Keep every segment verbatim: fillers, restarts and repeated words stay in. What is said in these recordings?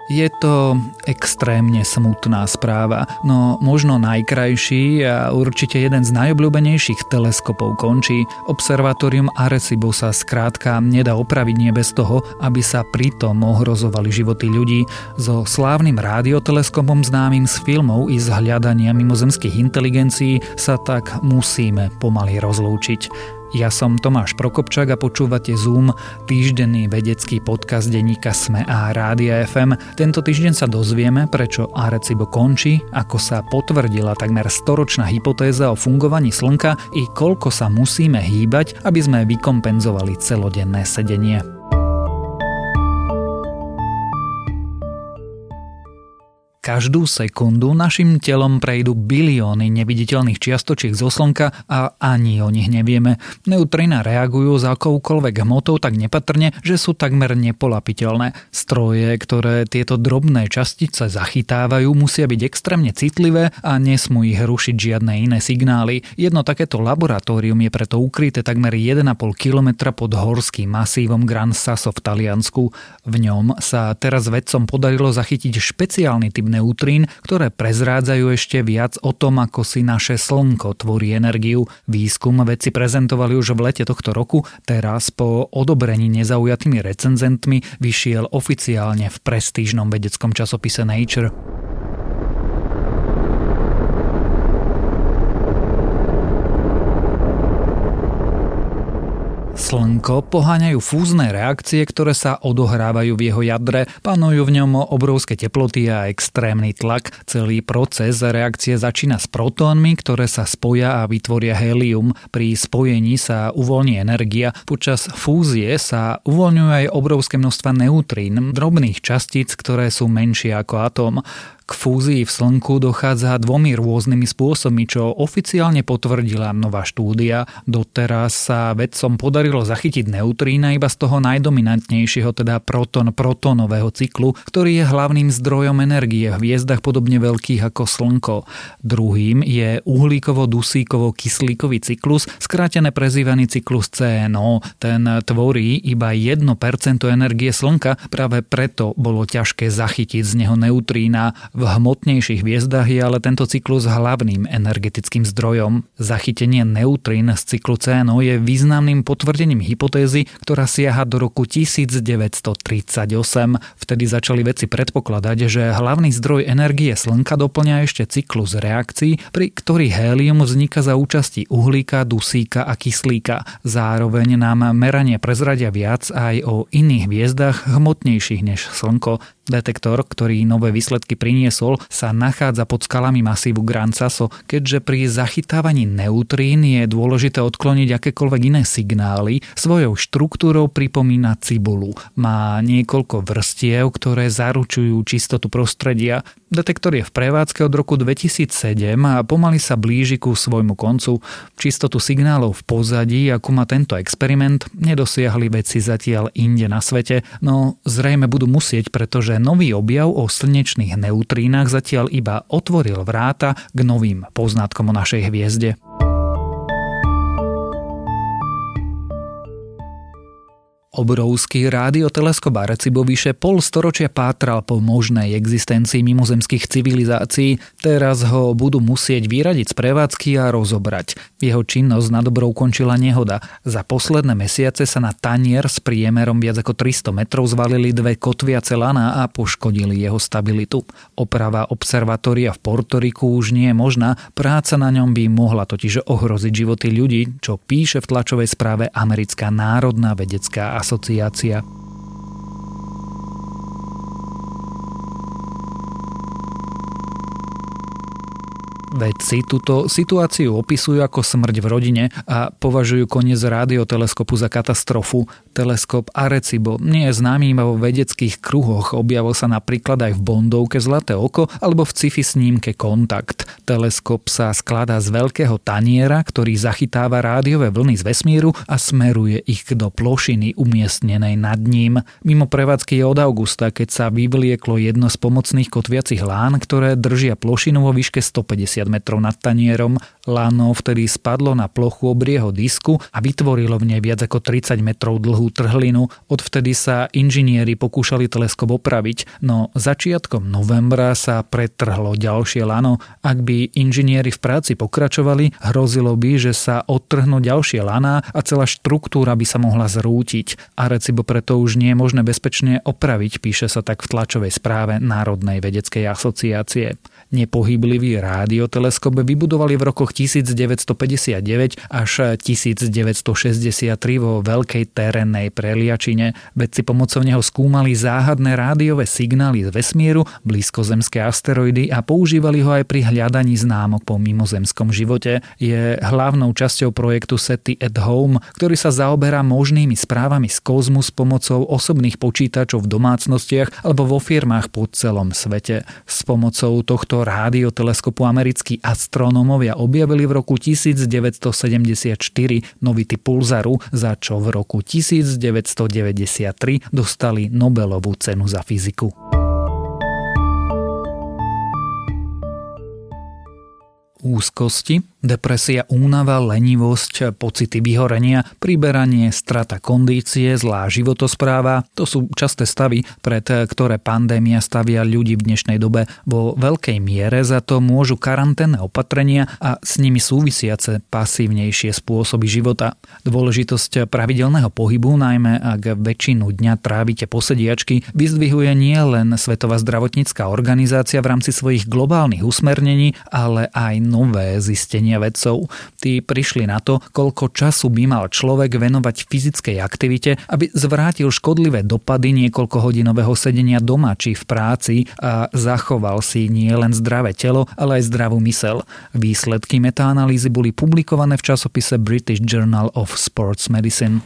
Je to extrémne smutná správa, no možno najkrajší a určite jeden z najobľúbenejších teleskopov končí. Observatórium Arecibo sa skrátka nedá opraviť nie bez toho, aby sa pritom ohrozovali životy ľudí. So slávnym rádioteleskopom známym z filmov i z hľadania mimozemských inteligencií sa tak musíme pomaly rozlúčiť. Ja som Tomáš Prokopčák a počúvate Zoom, týždenný vedecký podcast denníka SME a Rádia ef em. Tento týždeň sa dozvieme, prečo Arecibo končí, ako sa potvrdila takmer storočná hypotéza o fungovaní Slnka i koľko sa musíme hýbať, aby sme vykompenzovali celodenné sedenie. Každú sekundu našim telom prejdú bilióny neviditeľných čiastočiek zo Slnka a ani o nich nevieme. Neutrína reagujú za akoukoľvek hmotou tak nepatrne, že sú takmer nepolapiteľné. Stroje, ktoré tieto drobné častice zachytávajú, musia byť extrémne citlivé a nesmú ich rušiť žiadne iné signály. Jedno takéto laboratórium je preto ukryté takmer jeden a pol kilometra pod horským masívom Gran Sasso v Taliansku. V ňom sa teraz vedcom podarilo zachytiť špeciálny typ neutrín, ktoré prezrádzajú ešte viac o tom, ako si naše Slnko tvorí energiu. Výskum vedci prezentovali už v lete tohto roku, teraz po odobrení nezaujatými recenzentmi vyšiel oficiálne v prestížnom vedeckom časopise Nature. Slnko poháňajú fúzne reakcie, ktoré sa odohrávajú v jeho jadre. Panujú v ňom obrovské teploty a extrémny tlak. Celý proces reakcie začína s protónmi, ktoré sa spoja a vytvoria hélium. Pri spojení sa uvoľní energia. Počas fúzie sa uvoľňujú aj obrovské množstva neutrín, drobných častíc, ktoré sú menšie ako atóm. K fúzii v Slnku dochádza dvomi rôznymi spôsobmi, čo oficiálne potvrdila nová štúdia. Doteraz sa vedcom podarilo zachytiť neutrína iba z toho najdominantnejšieho, teda proton-protonového cyklu, ktorý je hlavným zdrojom energie v hviezdach podobne veľkých ako Slnko. Druhým je uhlíkovo-dusíkovo-kyslíkový cyklus, skrátené prezývaný cyklus cé en ó. Ten tvorí iba jedno percento energie Slnka, práve preto bolo ťažké zachytiť z neho neutrína. V hmotnejších hviezdach je ale tento cyklus hlavným energetickým zdrojom. Zachytenie neutrín z cyklu cé en ó je významným potvrdením hypotézy, ktorá siaha do roku devätnásťtridsaťosem. Vtedy začali vedci predpokladať, že hlavný zdroj energie Slnka doplňa ešte cyklus reakcií, pri ktorých hélium vzniká za účasti uhlíka, dusíka a kyslíka. Zároveň nám merania prezradia viac aj o iných hviezdach hmotnejších než Slnko. Detektor, ktorý nové výsledky priniesol, sa nachádza pod skalami masívu Gran Sasso, keďže pri zachytávaní neutrín je dôležité odkloniť akékoľvek iné signály. Svojou štruktúrou pripomína cibulu. Má niekoľko vrstiev, ktoré zaručujú čistotu prostredia. Detektor je v prevádzke od roku dvetisícsedem a pomaly sa blíži ku svojmu koncu. Čistotu signálov v pozadí, ako má tento experiment, nedosiahli vedci zatiaľ inde na svete, no zrejme budú musieť, pretože nový objav o slnečných neutrínach zatiaľ iba otvoril vráta k novým poznatkom o našej hviezde. Obrovský rádioteleskop Arecibo vyše pol storočia pátral po možnej existencii mimozemských civilizácií. Teraz ho budú musieť vyradiť z prevádzky a rozobrať. Jeho činnosť nadobro ukončila nehoda. Za posledné mesiace sa na tanier s priemerom viac ako tristo metrov zvalili dve kotviace laná a poškodili jeho stabilitu. Oprava observatória v Portoriku už nie je možná, práca na ňom by mohla totiž ohroziť životy ľudí, čo píše v tlačovej správe Americká národná vedecká asociácia. Vedci túto situáciu opisujú ako smrť v rodine a považujú koniec rádioteleskopu za katastrofu. Teleskop Arecibo nie je známy iba vo vedeckých kruhoch, objavil sa napríklad aj v Bondovke Zlaté oko alebo v sci-fi snímke Kontakt. Teleskop sa skladá z veľkého taniera, ktorý zachytáva rádiové vlny z vesmíru a smeruje ich do plošiny umiestnenej nad ním. Mimo prevádzky je od augusta, keď sa vyvlieklo jedno z pomocných kotviacich lán, ktoré držia plošinu vo výške stopäťdesiat päťdesiat metrov nad tanierom. Lano vtedy spadlo na plochu obrieho disku a vytvorilo v nej viac ako tridsať metrov dlhú trhlinu. Odvtedy sa inžinieri pokúšali teleskop opraviť, no začiatkom novembra sa pretrhlo ďalšie lano. Ak by inžinieri v práci pokračovali, hrozilo by, že sa odtrhnú ďalšie laná a celá štruktúra by sa mohla zrútiť. Arecibo preto už nie je možné bezpečne opraviť, píše sa tak v tlačovej správe Národnej vedeckej asociácie. Nepohyblivý rádioteleskop vybudovali v rokoch devätnásťstopäťdesiatdeväť až devätnásťstošesťdesiattri vo veľkej terénnej preliačine. Vedci pomocou neho skúmali záhadné rádiové signály z vesmíru, blízkozemské asteroidy a používali ho aj pri hľadaní známok po mimozemskom živote. Je hlavnou časťou projektu SETI at Home, ktorý sa zaoberá možnými správami z kozmu s pomocou osobných počítačov v domácnostiach alebo vo firmách po celom svete. S pomocou tohto rádioteleskopu americkí astronómovia objavili v roku devätnásťstosedemdesiatštyri nový typ pulzaru, za čo v roku devätnásťstodeväťdesiattri dostali Nobelovú cenu za fyziku. Úzkosti, depresia, únava, lenivosť, pocity vyhorenia, priberanie, strata kondície, zlá životospráva. To sú časté stavy, pred ktoré pandémia stavia ľudí v dnešnej dobe. Vo veľkej miere za to môžu karanténne opatrenia a s nimi súvisiace pasívnejšie spôsoby života. Dôležitosť pravidelného pohybu, najmä ak väčšinu dňa trávite po sediačky, vyzdvihuje nie len Svetová zdravotnícka organizácia v rámci svojich globálnych usmernení, ale aj nové zistenia vedcov. Tí prišli na to, koľko času by mal človek venovať fyzickej aktivite, aby zvrátil škodlivé dopady niekoľkohodinového sedenia doma či v práci a zachoval si nie len zdravé telo, ale aj zdravú myseľ. Výsledky metaanalýzy boli publikované v časopise British Journal of Sports Medicine.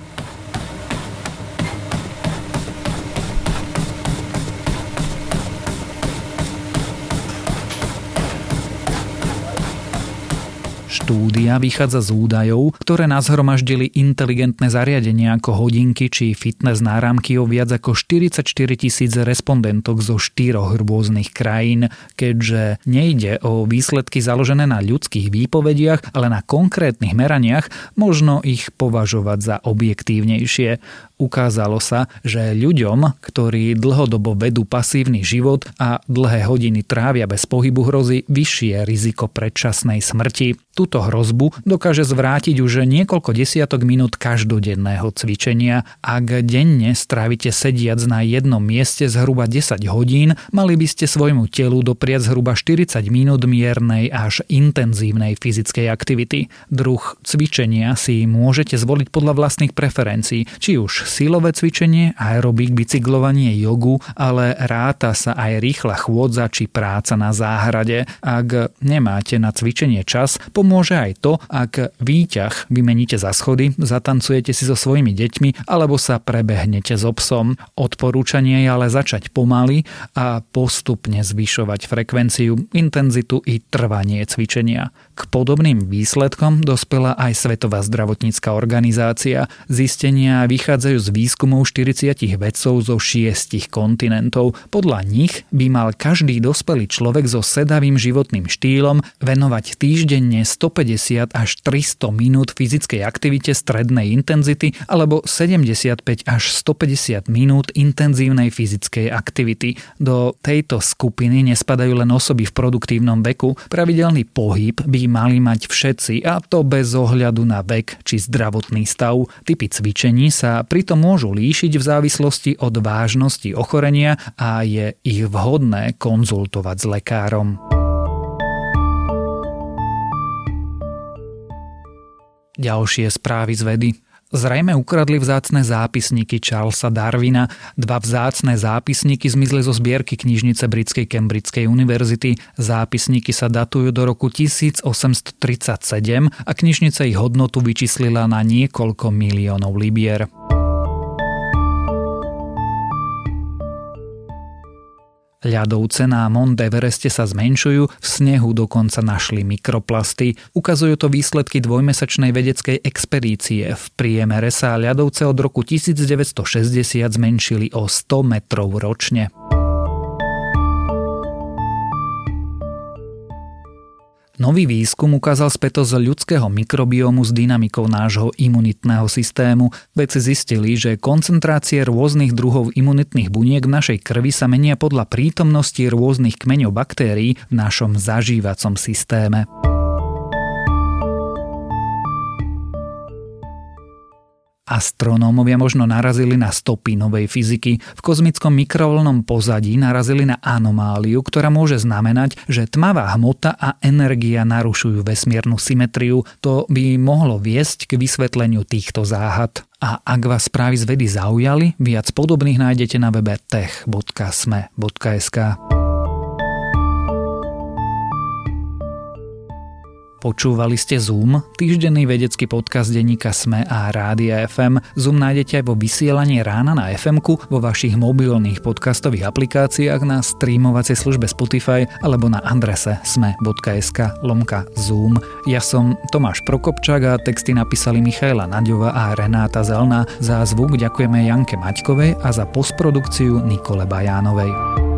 Štúdia vychádza z údajov, ktoré nazhromaždili inteligentné zariadenia ako hodinky či fitness náramky o viac ako štyridsaťštyri tisíc respondentok zo štyroch rôznych krajín. Keďže nejde o výsledky založené na ľudských výpovediach, ale na konkrétnych meraniach, možno ich považovať za objektívnejšie. Ukázalo sa, že ľuďom, ktorí dlhodobo vedú pasívny život a dlhé hodiny trávia bez pohybu, hrozí vyššie riziko predčasnej smrti. Túto hrozbu dokáže zvrátiť už niekoľko desiatok minút každodenného cvičenia. Ak denne strávite sediac na jednom mieste zhruba desať hodín, mali by ste svojmu telu dopriať zhruba štyridsať minút miernej až intenzívnej fyzickej aktivity. Druh cvičenia si môžete zvoliť podľa vlastných preferencií, či už silové cvičenie, aerobik, bicyklovanie, jogu, ale ráta sa aj rýchla chôdza či práca na záhrade. Ak nemáte na cvičenie čas, pomôže aj to, ak výťah vymeníte za schody, zatancujete si so svojimi deťmi alebo sa prebehnete s obsom. Odporúčanie je ale začať pomaly a postupne zvyšovať frekvenciu, intenzitu i trvanie cvičenia. K podobným výsledkom dospela aj Svetová zdravotnícka organizácia. Zistenia vychádzajú z výskumov štyridsať vedcov zo šiestich kontinentov. Podľa nich by mal každý dospelý človek so sedavým životným štýlom venovať týždenne stopäťdesiat až tristo minút fyzickej aktivite strednej intenzity alebo sedemdesiatpäť až stopäťdesiat minút intenzívnej fyzickej aktivity. Do tejto skupiny nespadajú len osoby v produktívnom veku. Pravidelný pohyb by mali mať všetci, a to bez ohľadu na vek či zdravotný stav. Typy cvičení sa pritom môžu líšiť v závislosti od vážnosti ochorenia a je ich vhodné konzultovať s lekárom. Ďalšie správy z vedy. Zrejme ukradli vzácne zápisníky Charlesa Darwina. Dva vzácne zápisníky zmizli zo zbierky knižnice britskej Cambridgeskej univerzity. Zápisníky sa datujú do roku tisícosemstotridsaťsedem a knižnica ich hodnotu vyčíslila na niekoľko miliónov libier. Ľadovce na Mount Evereste sa zmenšujú, v snehu dokonca našli mikroplasty. Ukazujú to výsledky dvojmesačnej vedeckej expedície. V priemere sa ľadovce od roku devätnásťstošesťdesiat zmenšili o sto metrov ročne. Nový výskum ukázal spätosť ľudského mikrobiomu s dynamikou nášho imunitného systému. Vedci zistili, že koncentrácie rôznych druhov imunitných buniek v našej krvi sa menia podľa prítomnosti rôznych kmeňov baktérií v našom zažívacom systéme. Astronómovia možno narazili na stopy novej fyziky. V kozmickom mikrovlnnom pozadí narazili na anomáliu, ktorá môže znamenať, že tmavá hmota a energia narušujú vesmírnu symetriu. To by mohlo viesť k vysvetleniu týchto záhad. A ak vás správy z vedy zaujali, viac podobných nájdete na webe tech bodka es em e bodka es ká. Počúvali ste Zoom, týždenný vedecký podcast denníka es em e a Rádia ef em. Zoom nájdete aj vo vysielaní rána na ef emku, vo vašich mobilných podcastových aplikáciách, na streamovacej službe Spotify alebo na adrese es em e bodka es ká lomka Zoom. Ja som Tomáš Prokopčák a texty napísali Michaela Naďová a Renáta Zelná. Za zvuk ďakujeme Janke Maťkovej a za postprodukciu Nikole Bajánovej.